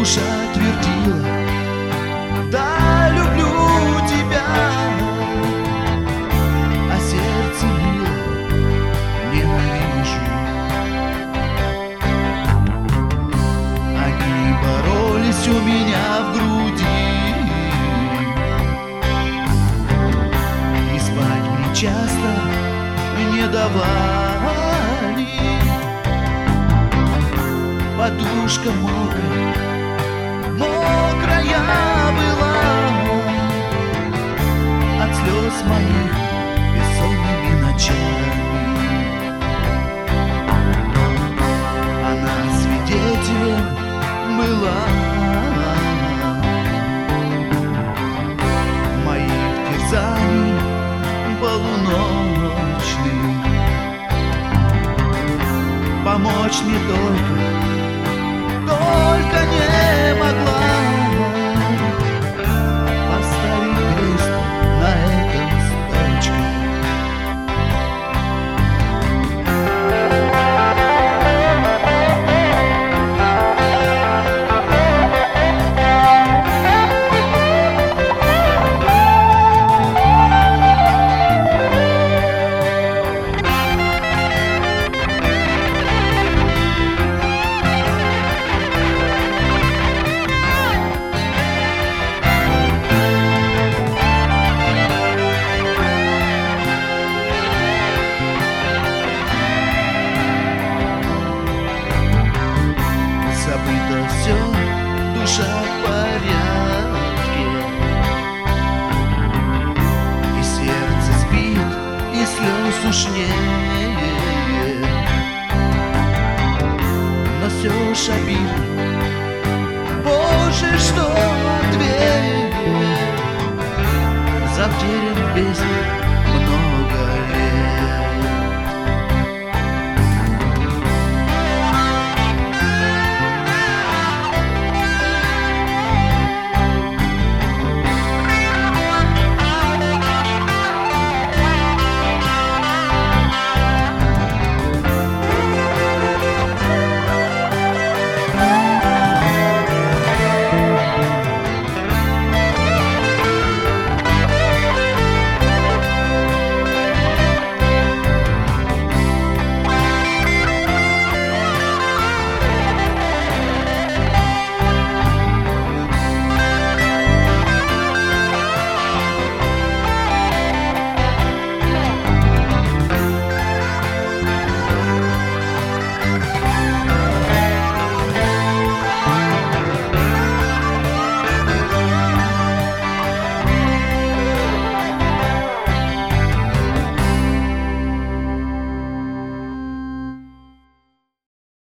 душа твердила: да, люблю тебя, а сердце ныло: ненавижу. Они боролись у меня в груди, и спать мне часто не давали. Подушка мокрая, мокрая была от слез моих бессонными ночами. Она свидетелем была моих терзаний полуночных. Помочь мне только не могла поставить крест на этом строчке. Забыто все, душа в порядке, и сердце спит, и слез уж нет. Но все ж обидно, Боже, что ответ затерян в бездне много лет.